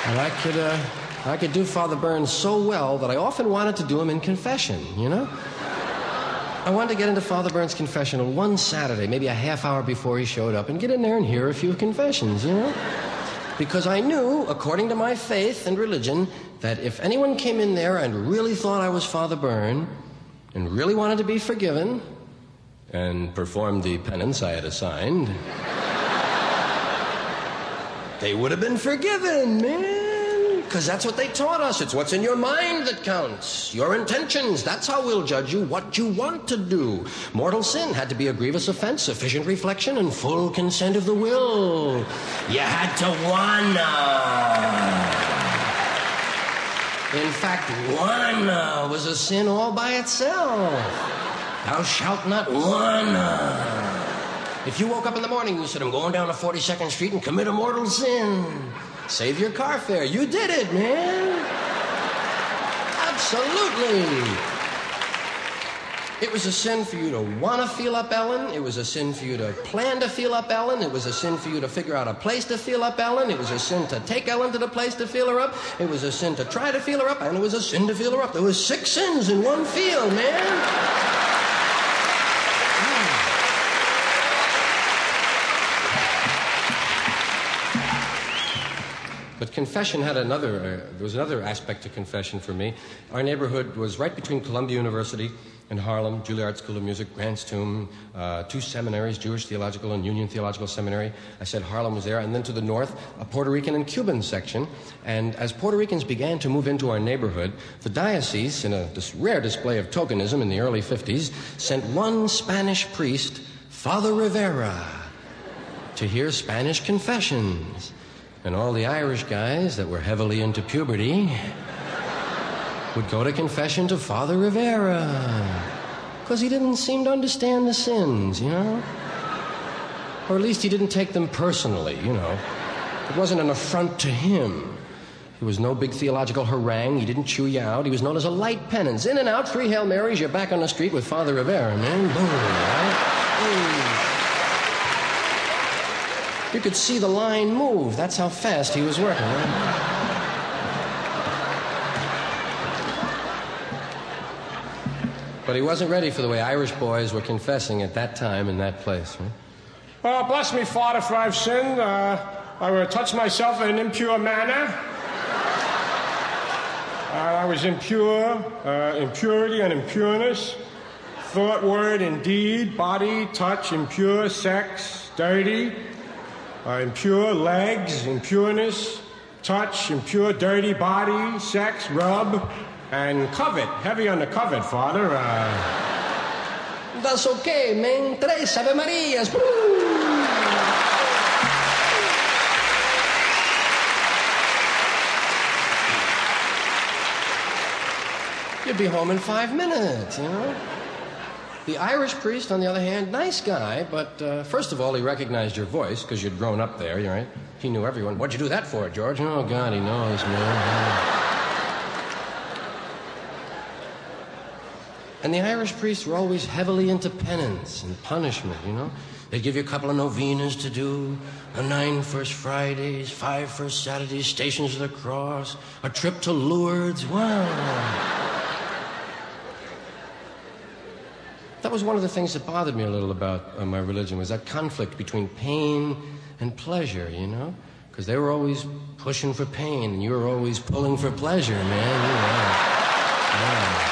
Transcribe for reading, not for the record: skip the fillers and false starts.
And I could do Father Burns so well that I often wanted to do him in confession, you know? I wanted to get into Father Burns' confessional one Saturday, maybe a half hour before he showed up, and get in there and hear a few confessions, you know? Because I knew, according to my faith and religion, that if anyone came in there and really thought I was Father Burns, and really wanted to be forgiven, and performed the penance I had assigned, they would have been forgiven, man. Because that's what they taught us. It's what's in your mind that counts. Your intentions. That's how we'll judge you. What you want to do. Mortal sin had to be a grievous offense, sufficient reflection, and full consent of the will. You had to wanna. In fact, wanna was a sin all by itself. Thou shalt not wanna. If you woke up in the morning and you said, I'm going down to 42nd Street and commit a mortal sin, save your car fare. You did it, man. Absolutely. It was a sin for you to want to feel up Ellen. It was a sin for you to plan to feel up Ellen. It was a sin for you to figure out a place to feel up Ellen. It was a sin to take Ellen to the place to feel her up. It was a sin to try to feel her up. And it was a sin to feel her up. There was 6 sins in one feel, man. But confession had there was another aspect to confession for me. Our neighborhood was right between Columbia University and Harlem, Juilliard School of Music, Grant's Tomb, 2 seminaries, Jewish Theological and Union Theological Seminary. I said Harlem was there. And then to the north, a Puerto Rican and Cuban section. And as Puerto Ricans began to move into our neighborhood, the diocese, in this rare display of tokenism in the early 50s, sent one Spanish priest, Father Rivera, to hear Spanish confessions. And all the Irish guys that were heavily into puberty would go to confession to Father Rivera. Because he didn't seem to understand the sins, you know? Or at least he didn't take them personally, you know? It wasn't an affront to him. He was no big theological harangue. He didn't chew you out. He was known as a light penance. In and out, 3 Hail Marys, you're back on the street with Father Rivera, man. Boom, right? Boom. You could see the line move. That's how fast he was working. Right? But he wasn't ready for the way Irish boys were confessing at that time in that place. Right? Bless me, Father, if I've sinned. I will touch myself in an impure manner. I was impure, impurity and impureness. Thought, word, and deed, body, touch, impure, sex, dirty. Impure legs, impureness, touch, impure, dirty body, sex, rub, and covet. Heavy on the covet, Father. That's okay, man. 3 Ave Marias. You'd be home in 5 minutes, you know? The Irish priest, on the other hand, nice guy, but first of all, he recognized your voice because you'd grown up there, right? He knew everyone. What'd you do that for, George? Oh, God, he knows, man. And the Irish priests were always heavily into penance and punishment, you know? They'd give you a couple of novenas to do, 9 First Fridays, 5 First Saturdays, Stations of the Cross, a trip to Lourdes. Wow. That was one of the things that bothered me a little about my religion, was that conflict between pain and pleasure, you know? Because they were always pushing for pain, and you were always pulling for pleasure, man. You know. Yeah.